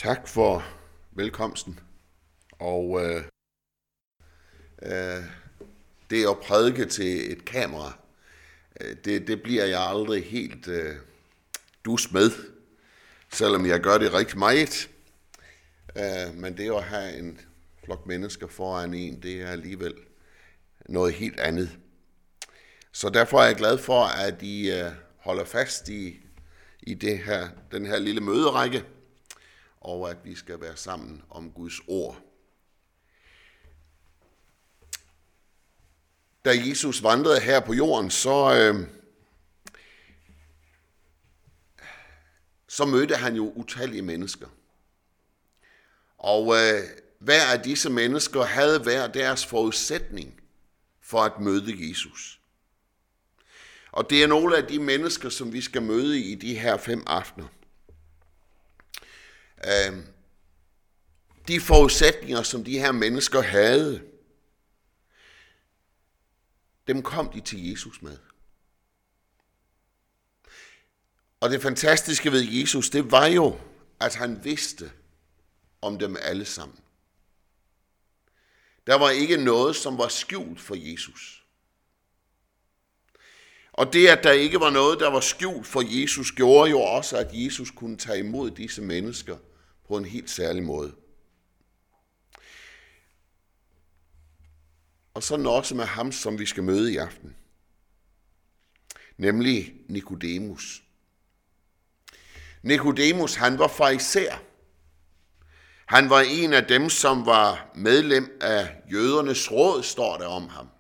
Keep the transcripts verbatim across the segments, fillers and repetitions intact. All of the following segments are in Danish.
Tak for velkomsten. Og øh, øh, det at prædike til et kamera, øh, det, det bliver jeg aldrig helt øh, dus med, selvom jeg gør det rigtig meget. Øh, men det at have en flok mennesker foran en, det er alligevel noget helt andet. Så derfor er jeg glad for, at I øh, holder fast i, i det her, den her lille møderække, og at vi skal være sammen om Guds ord. Da Jesus vandrede her på jorden, så, øh, så mødte han jo utallige mennesker. Og øh, hver af disse mennesker havde hver deres forudsætning for at møde Jesus. Og det er nogle af de mennesker, som vi skal møde i de her fem aftener. De forudsætninger, som de her mennesker havde, dem kom de til Jesus med. Og det fantastiske ved Jesus, det var jo, at han vidste om dem alle sammen. Der var ikke noget, som var skjult for Jesus. Og det, at der ikke var noget, der var skjult for Jesus, gjorde jo også, at Jesus kunne tage imod disse mennesker på en helt særlig måde. Og sådan også med ham, som vi skal møde i aften. Nemlig Nikodemus. Nikodemus, han var farisæer. Han var en af dem, som var medlem af jødernes råd, står der om ham.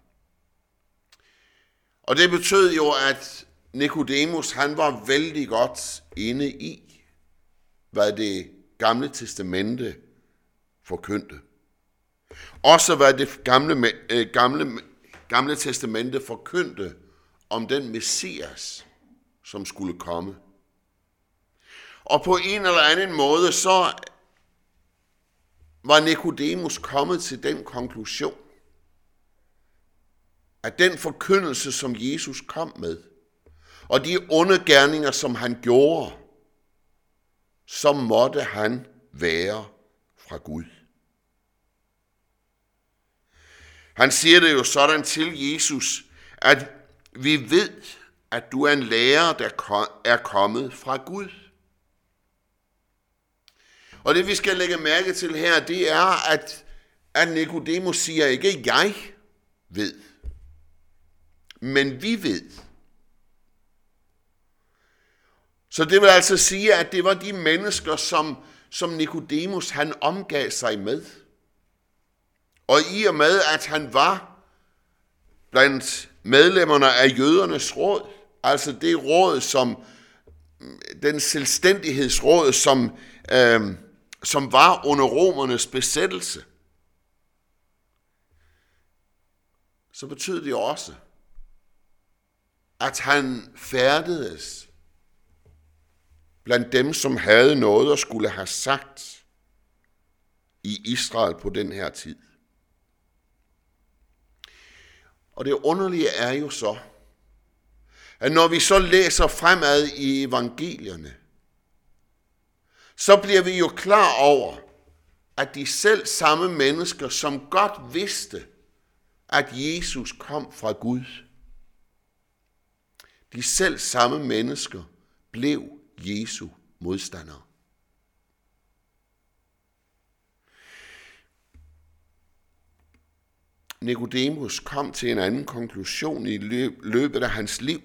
Og det betød jo, at Nikodemus, han var vældig godt inde i, hvad det gamle testamente forkyndte. Også hvad det gamle, gamle, gamle testamente forkyndte om den Messias, som skulle komme. Og på en eller anden måde, så var Nikodemus kommet til den konklusion, at den forkyndelse, som Jesus kom med, og de onde gerninger, som han gjorde, så måtte han være fra Gud. Han siger det jo sådan til Jesus, at vi ved, at du er en lærer, der er kommet fra Gud. Og det vi skal lægge mærke til her, det er, at, at Nikodemus siger ikke, jeg ved, men vi ved. Så det vil altså sige, at det var de mennesker, som, som Nikodemus han omgav sig med. Og i og med, at han var blandt medlemmerne af jødernes råd, altså det råd, som den selvstændighedsråd, som, øh, som var under romernes besættelse, så betød det også, at han færdedes blandt dem, som havde noget at skulle have sagt i Israel på den her tid. Og det underlige er jo så, at når vi så læser fremad i evangelierne, så bliver vi jo klar over, at de selv samme mennesker, som godt vidste, at Jesus kom fra Gud, de selv samme mennesker blev Jesu modstandere. Nikodemus kom til en anden konklusion i løbet af hans liv.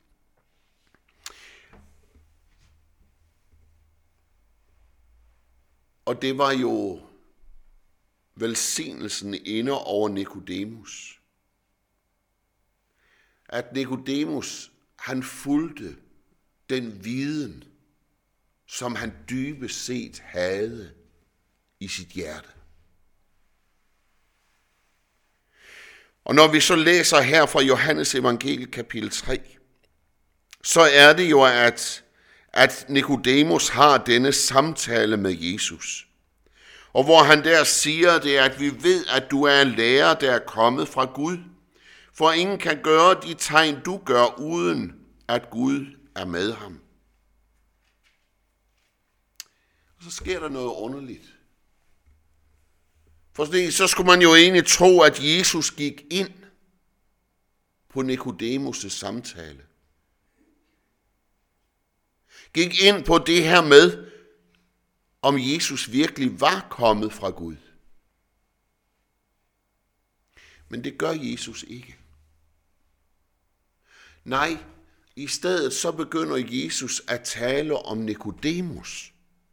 Og det var jo velsignelsen inde over Nikodemus. At Nikodemus, han fulgte den viden, som han dybest set havde i sit hjerte. Og når vi så læser her fra Johannes evangeliet kapitel tre, så er det jo, at, at Nikodemus har denne samtale med Jesus. Og hvor han der siger det, at vi ved, at du er en lærer, der er kommet fra Gud. For ingen kan gøre de tegn, du gør, uden at Gud er med ham. så sker der noget underligt. For så skulle man jo egentlig tro, at Jesus gik ind på Nikodemus' samtale. Gik ind på det her med, om Jesus virkelig var kommet fra Gud. Men det gør Jesus ikke. Nej, i stedet så begynder Jesus at tale om Nikodemus.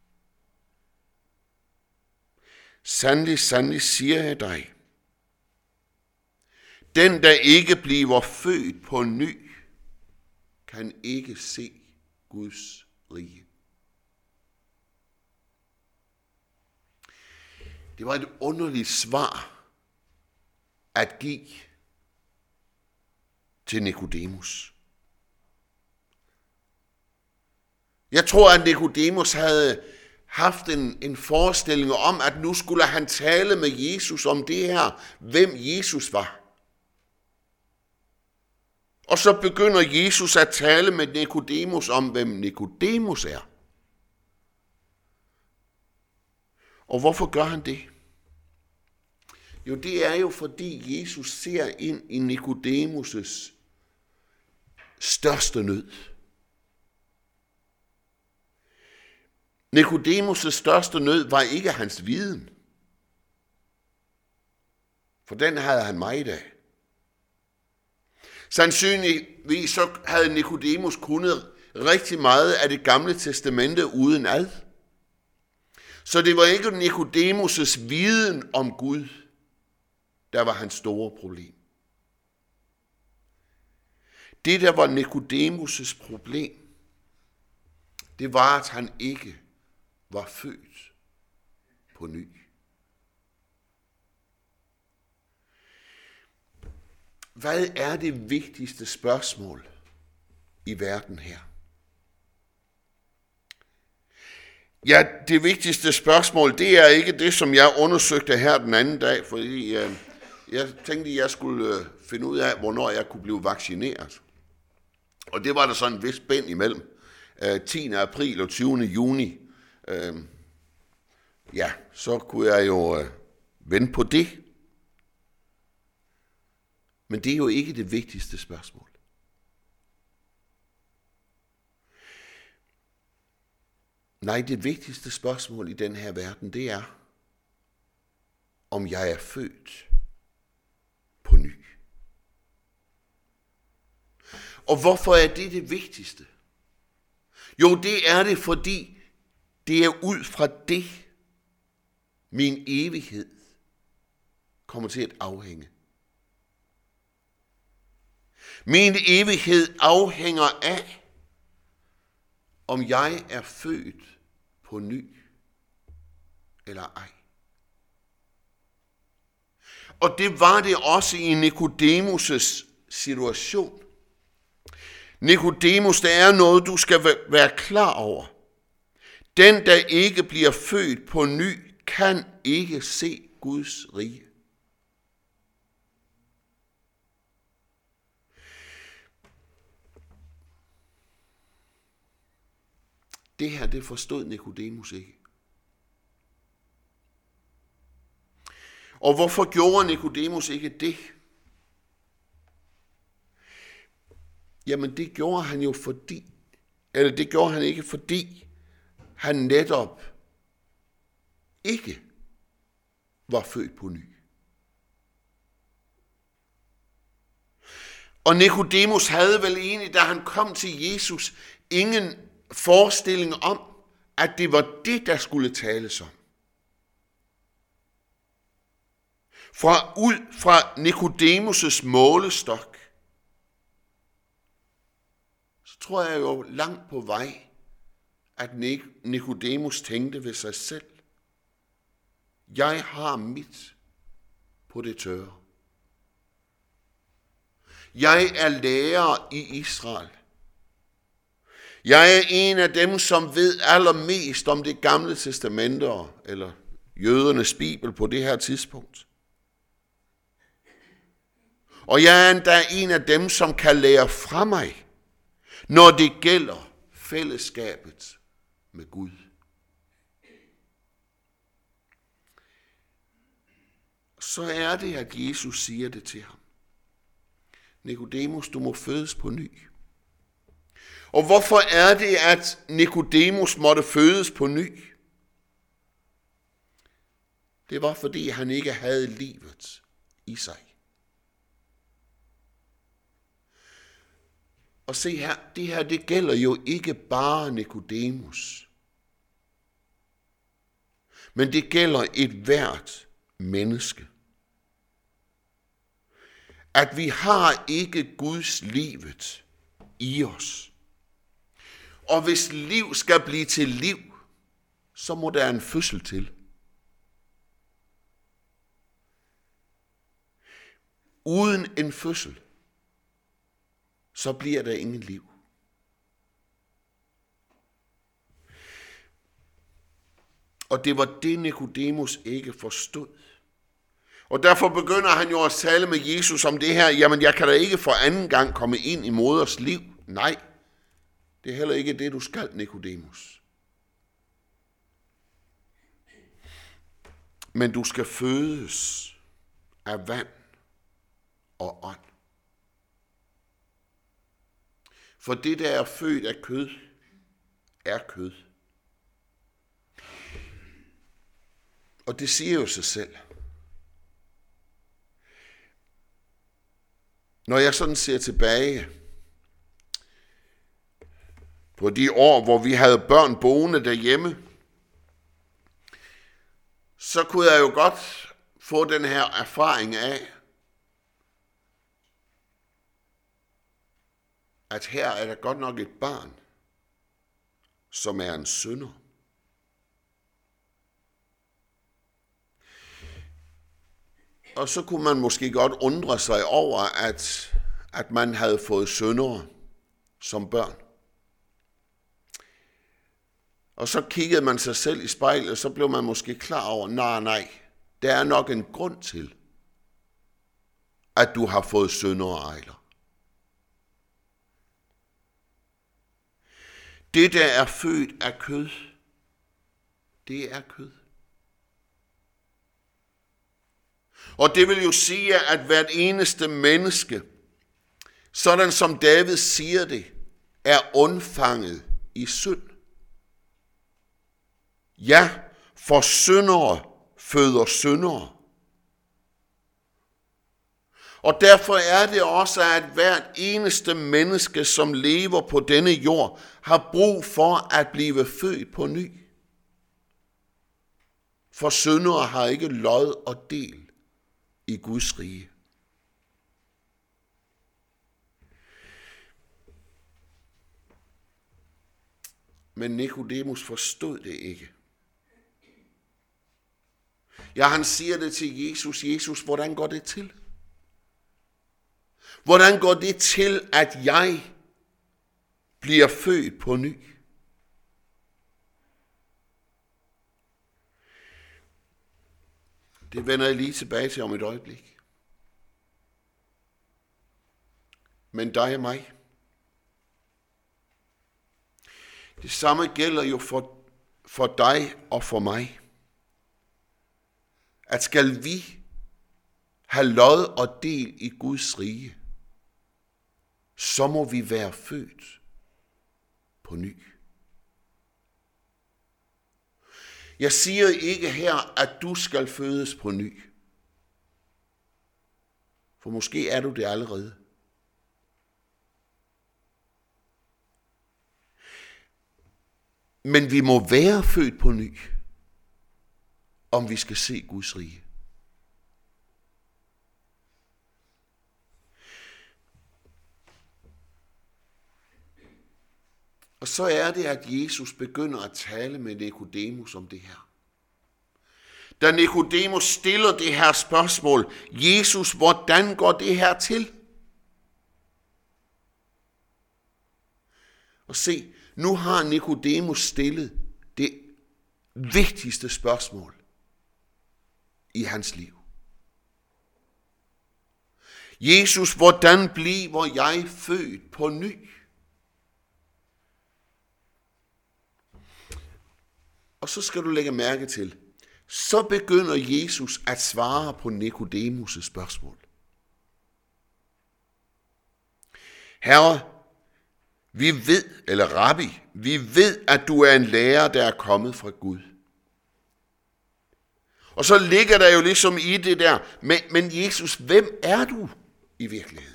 Sandelig, sandelig siger jeg dig, den der ikke bliver født på ny, kan ikke se Guds rige. Det var et underligt svar at give til Nikodemus. Jeg tror, at Nikodemus havde haft en, en forestilling om, at nu skulle han tale med Jesus om det her, hvem Jesus var. Og så begynder Jesus at tale med Nikodemus om, hvem Nikodemus er. Og hvorfor gør han det? Jo, det er jo fordi Jesus ser ind i Nikodemus' største nød. Nikodemus' største nød var ikke hans viden, for den havde han meget af. Sandsynligvis så havde Nikodemus kunnet rigtig meget af det gamle testamente uden ad. Så det var ikke Nikodemus' viden om Gud, der var hans store problem. Det, der var Nikodemus' problem, det var, at han ikke var født på ny. Hvad er det vigtigste spørgsmål i verden her? Ja, det vigtigste spørgsmål, det er ikke det, som jeg undersøgte her den anden dag, fordi øh, jeg tænkte, at jeg skulle øh, finde ud af, hvornår jeg kunne blive vaccineret. Og det var der sådan en vis spænd imellem. Øh, tiende april og tyvende juni. Øh, ja, så kunne jeg jo øh, vente på det. Men det er jo ikke det vigtigste spørgsmål. Nej, det vigtigste spørgsmål i den her verden, det er, om jeg er født på ny. Og hvorfor er det det vigtigste? Jo, det er det, fordi det er ud fra det, min evighed kommer til at afhænge. Min evighed afhænger af, om jeg er født på ny eller ej. Og det var det også i Nikodemus' situation. Nikodemus, der er noget, du skal være klar over. Den, der ikke bliver født på ny, kan ikke se Guds rige. Det her, det forstod Nikodemus ikke. Og hvorfor gjorde Nikodemus ikke det? Jamen det gjorde han jo fordi, eller det gjorde han ikke fordi, han netop ikke var født på ny. Og Nikodemus havde vel egentlig, da han kom til Jesus, ingen forestilling om, at det var det, der skulle tales om. Fra ud fra Nikodemus' målestok, så tror jeg jo langt på vej, at Nikodemus tænkte ved sig selv, jeg har mit på det tørre. Jeg er lærer i Israel. Jeg er en af dem, som ved allermest om det gamle testamente, eller jødernes bibel på det her tidspunkt. Og jeg er endda en af dem, som kan lære fra mig, når det gælder fællesskabet med Gud. så er det, at Jesus siger det til ham. Nikodemus, du må fødes på ny. Og hvorfor er det, at Nikodemus måtte fødes på ny? Det var, fordi han ikke havde livet i sig. Og se her, det her, det gælder jo ikke bare Nikodemus. Men det gælder et hvert menneske. At vi har ikke Guds livet i os. Og hvis liv skal blive til liv, så må der en fødsel til. Uden en fødsel, så bliver der ingen liv. Og det var det, Nikodemus ikke forstod. Og derfor begynder han jo at tale med Jesus om det her. Jamen, jeg kan da ikke for anden gang komme ind i moders liv. Nej, det er heller ikke det, du skal, Nikodemus. Men du skal fødes af vand og ånd. For det, der er født af kød, er kød. Og det siger jo sig selv. Når jeg sådan ser tilbage på de år, hvor vi havde børn boende derhjemme, så kunne jeg jo godt få den her erfaring af, at her er der godt nok et barn, som er en synder. Og så kunne man måske godt undre sig over, at, at man havde fået syndere som børn. Og så kiggede man sig selv i spejlet, og så blev man måske klar over, nej, nej, der er nok en grund til, at du har fået syndere, Ejler. Det, der er født af kød, det er kød. Og det vil jo sige, at hvert eneste menneske, sådan som David siger det, er undfanget i synd. Ja, for syndere føder syndere. Og derfor er det også, at hvert eneste menneske, som lever på denne jord, har brug for at blive født på ny. For syndere har ikke lod og del i Guds rige. Men Nikodemus forstod det ikke. Ja, han siger det til Jesus. Jesus, hvordan går det til? Hvordan går det til, at jeg bliver født på ny? Det vender jeg lige tilbage til om et øjeblik. Men dig og mig. Det samme gælder jo for, for dig og for mig. At skal vi have lod og del i Guds rige, så må vi være født på ny. Jeg siger ikke her, at du skal fødes på ny. For måske er du det allerede. Men vi må være født på ny, om vi skal se Guds rige. Og så er det, at Jesus begynder at tale med Nikodemus om det her. Da Nikodemus stiller det her spørgsmål, Jesus, hvordan går det her til? Og se, nu har Nikodemus stillet det vigtigste spørgsmål i hans liv. Jesus, hvordan bliver jeg født på ny? Og så skal du lægge mærke til, så begynder Jesus at svare på Nikodemus' spørgsmål. Herre, vi ved, eller rabbi, vi ved, at du er en lærer, der er kommet fra Gud. Og så ligger der jo ligesom i det der, men, men Jesus, hvem er du i virkeligheden?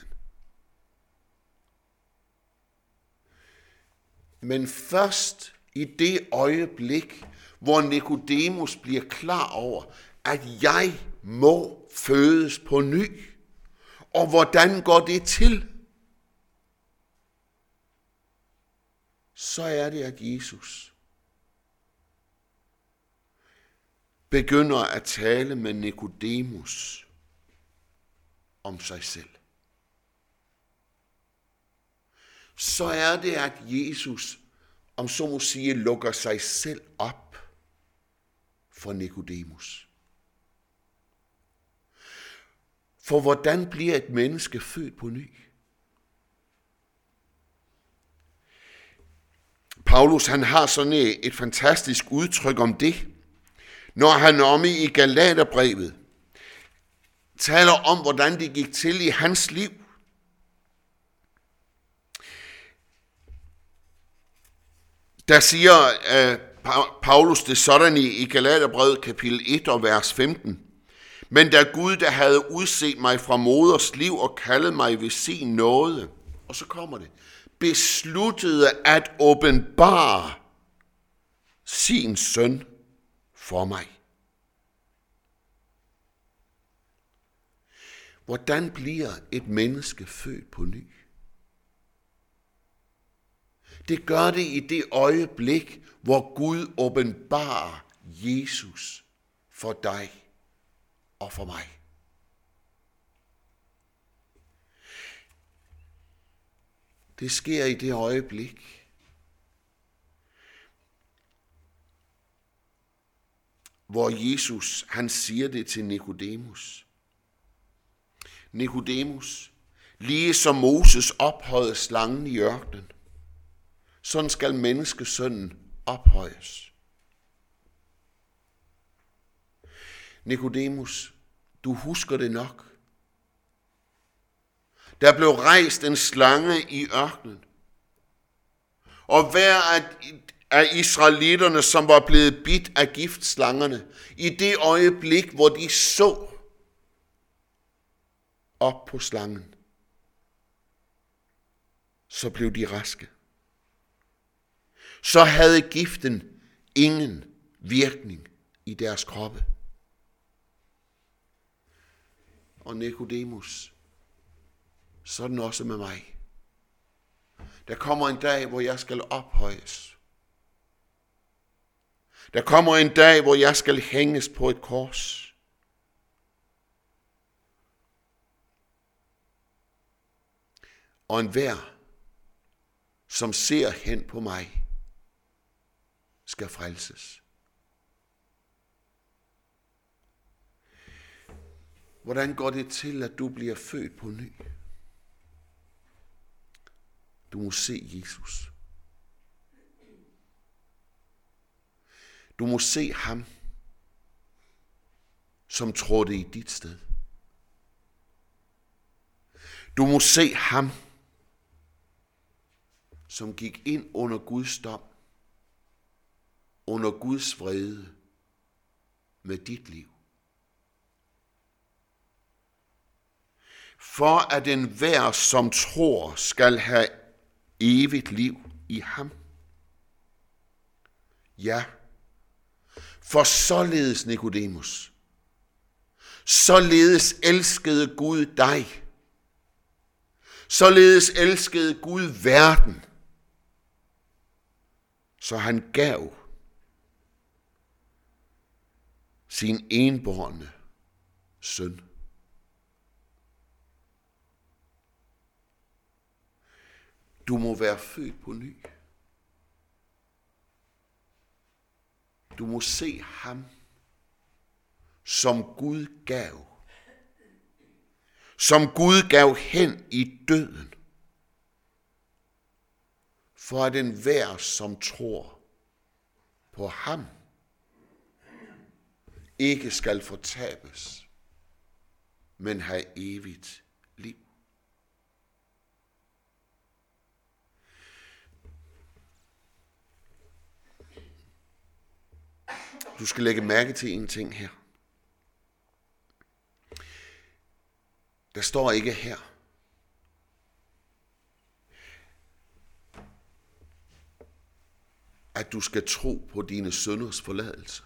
Men først i det øjeblik, hvor Nikodemus bliver klar over, at jeg må fødes på ny, og hvordan går det til? Så er det, at Jesus begynder at tale med Nikodemus om sig selv. Så er det, at Jesus, om så må sige, lukker sig selv op for Nikodemus. For hvordan bliver et menneske født på ny? Paulus, han har sådan et, et fantastisk udtryk om det, når han om i Galaterbrevet taler om, hvordan det gik til i hans liv. Der siger uh, Paulus det sådan i, i Galaterbrevet kapitel et og vers femten. Men da Gud, der havde udset mig fra moders liv og kaldet mig ved sin nåde, og så kommer det, besluttede at åbenbare sin søn for mig. Hvordan bliver et menneske født på ny? Det gør det i det øjeblik, hvor Gud åbenbarer Jesus for dig og for mig. Det sker i det øjeblik, hvor Jesus, han siger det til Nikodemus. Nikodemus, lige som Moses ophøjede slangen i ørkenen, sådan skal menneskesønnen ophøjes. Nikodemus, du husker det nok. Der blev rejst en slange i ørkenen, og hver af israelitterne, som var blevet bidt af giftslangerne, i det øjeblik, hvor de så op på slangen, så blev de raske. Så havde giften ingen virkning i deres kroppe. Og Nikodemus, sådan også med mig. Der kommer en dag, hvor jeg skal ophøjes. Der kommer en dag, hvor jeg skal hænges på et kors. Og enhver, som ser hen på mig, skal frelses. Hvordan går det til, at du bliver født på ny? Du må se Jesus. Du må se ham, som trådte i dit sted. Du må se ham, som gik ind under Guds dom, under Guds vrede med dit liv. For at enhver, som tror, skal have evigt liv i ham. Ja, for således, Nikodemus, således elskede Gud dig, således elskede Gud verden, så han gav sin enbårne søn. Du må være født på ny. Du må se ham, som Gud gav. Som Gud gav hen i døden. For at enhver, som tror på ham, ikke skal fortabes, men have evigt liv. Du skal lægge mærke til en ting her. Der står ikke her, at du skal tro på dine synders forladelse.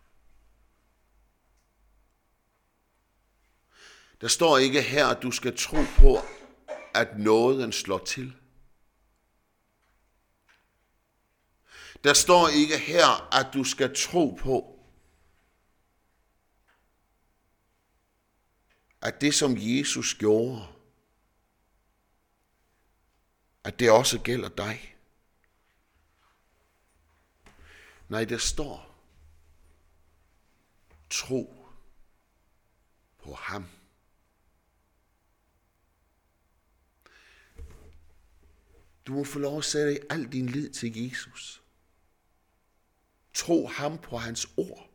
Der står ikke her, at du skal tro på, at nåden slår til. Der står ikke her, at du skal tro på, at det, som Jesus gjorde, at det også gælder dig. Nej, der står, tro på ham. Du må få lov at sætte al din lid til Jesus. Tro ham på hans ord.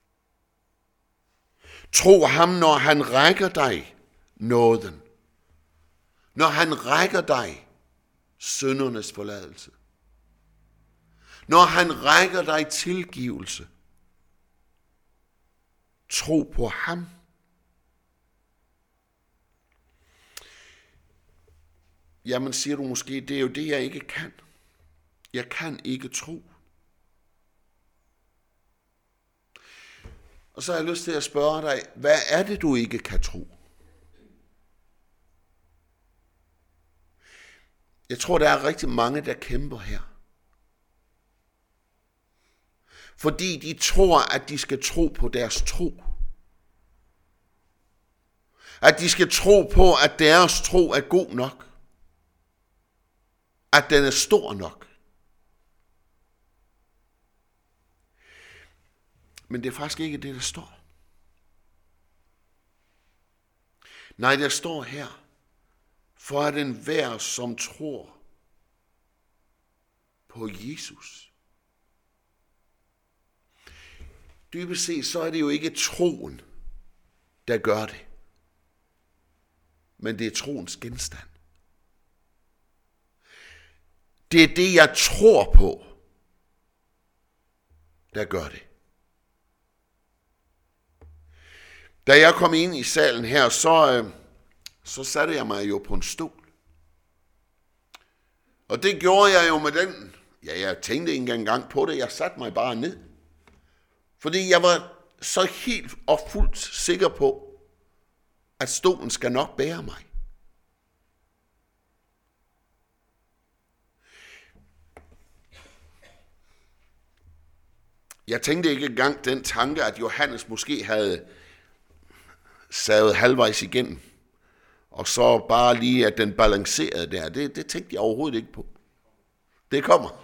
Tro ham, når han rækker dig nåden. Når han rækker dig syndernes forladelse. Når han rækker dig tilgivelse. Tro på ham. Jamen, siger du måske, det er jo det, jeg ikke kan. Jeg kan ikke tro. Og så har jeg lyst til at spørge dig, hvad er det, du ikke kan tro? Jeg tror, der er rigtig mange, der kæmper her. Fordi de tror, at de skal tro på deres tro. At de skal tro på, at deres tro er god nok. At den er stor nok. Men det er faktisk ikke det, der står. Nej, der står her, for at enhver, som tror på Jesus. Dybest set, så er det jo ikke troen, der gør det. Men det er troens genstand. Det er det, jeg tror på, der gør det. Da jeg kom ind i salen her, så, så satte jeg mig jo på en stol. Og det gjorde jeg jo med den. Ja, jeg tænkte ikke engang på det. Jeg satte mig bare ned. Fordi jeg var så helt og fuldt sikker på, at stolen skal nok bære mig. Jeg tænkte ikke engang den tanke, at Johannes måske havde savet halvvejs igennem, og så bare lige, at den balancerede der. Det, det tænkte jeg overhovedet ikke på. Det kommer.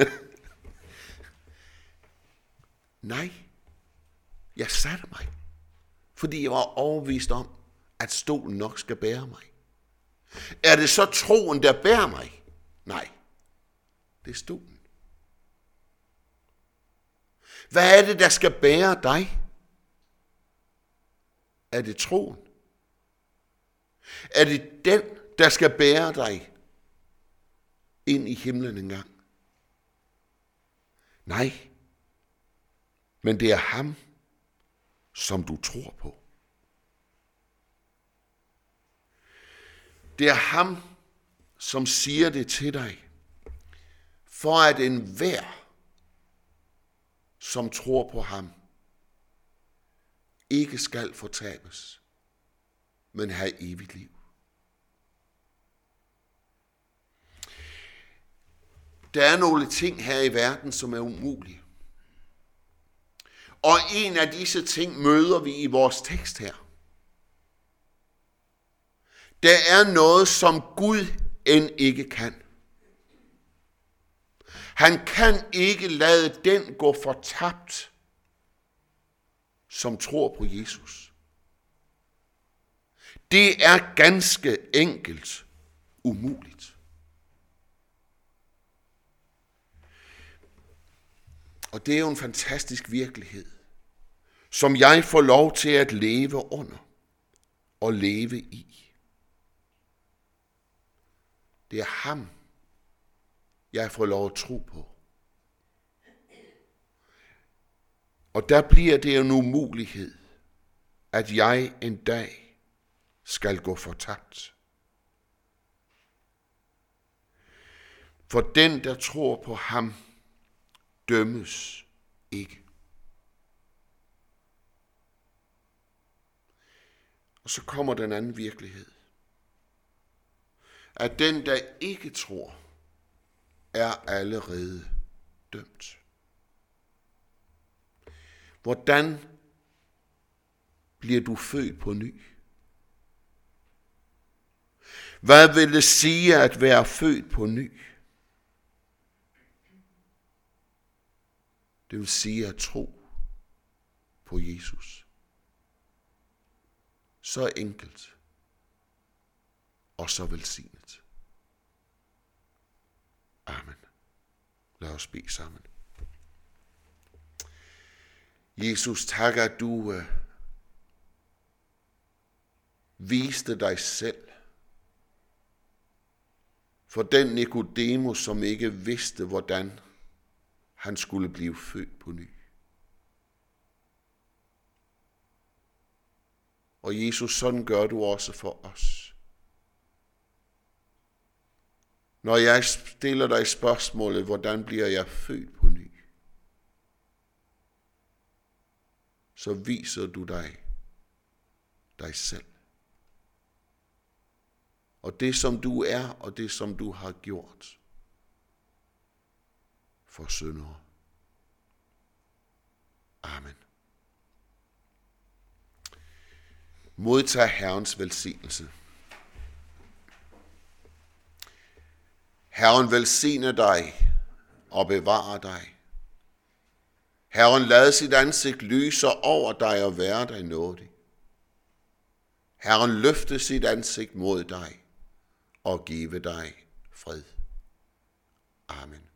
Nej, jeg satte mig, fordi jeg var overbevist om, at stolen nok skal bære mig. Er det så troen, der bærer mig? Nej, det er stolen. Hvad er det, der skal bære dig? Er det troen? Er det den, der skal bære dig ind i himlen engang? Nej, men det er ham, som du tror på. Det er ham, som siger det til dig, for at enhver, som tror på ham, ikke skal fortabes, men have evigt liv. Der er nogle ting her i verden, som er umulige. Og en af disse ting møder vi i vores tekst her. Der er noget, som Gud end ikke kan. Han kan ikke lade den gå fortabt, som tror på Jesus. Det er ganske enkelt umuligt. Og det er jo en fantastisk virkelighed, som jeg får lov til at leve under og leve i. Det er ham, jeg får lov at tro på. Og der bliver det en umulighed, at jeg en dag skal gå fortabt. For den, der tror på ham, dømmes ikke. Og så kommer den anden virkelighed. At den, der ikke tror, er allerede dømt. Hvordan bliver du født på ny? Hvad vil det sige at være født på ny? Det vil sige at tro på Jesus. Så enkelt og så velsignet. Amen. Lad os bede sammen. Jesus, tak at du uh, viste dig selv for den Nikodemus, som ikke vidste, hvordan han skulle blive født på ny. Og Jesus, sådan gør du også for os. Når jeg stiller dig spørgsmålet, hvordan bliver jeg født på ny, så viser du dig dig selv. Og det, som du er, og det, som du har gjort for syndere. Amen. Modtag Herrens velsignelse. Herren velsigne dig og bevare dig. Herren lad sit ansigt lyse over dig og være dig nådig. Herren løfte sit ansigt mod dig og give dig fred. Amen.